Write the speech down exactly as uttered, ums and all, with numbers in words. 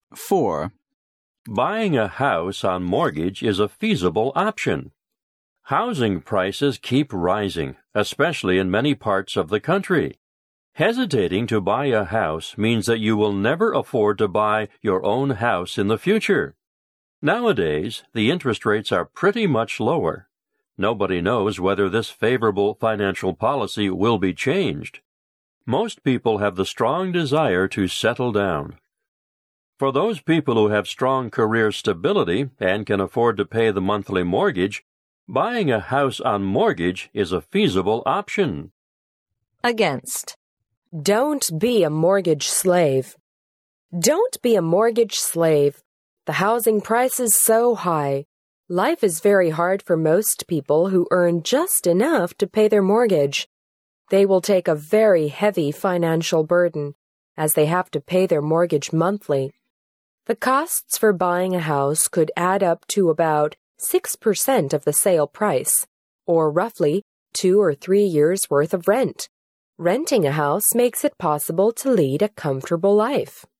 four. Buying a house on mortgage is a feasible option. Housing prices keep rising, especially in many parts of the country. Hesitating to buy a house means that you will never afford to buy your own house in the future. Nowadays, the interest rates are pretty much lower. Nobody knows whether this favorable financial policy will be changed. Most people have the strong desire to settle down. For those people who have strong career stability and can afford to pay the monthly mortgage, buying a house on mortgage is a feasible option. Against. Don't be a mortgage slave. Don't be a mortgage slave. The housing price is so high. Life is very hard for most people who earn just enough to pay their mortgage. They will take a very heavy financial burden, as they have to pay their mortgage monthly. The costs for buying a house could add up to about six percent of the sale price, or roughly two or three years' worth of rent. Renting a house makes it possible to lead a comfortable life.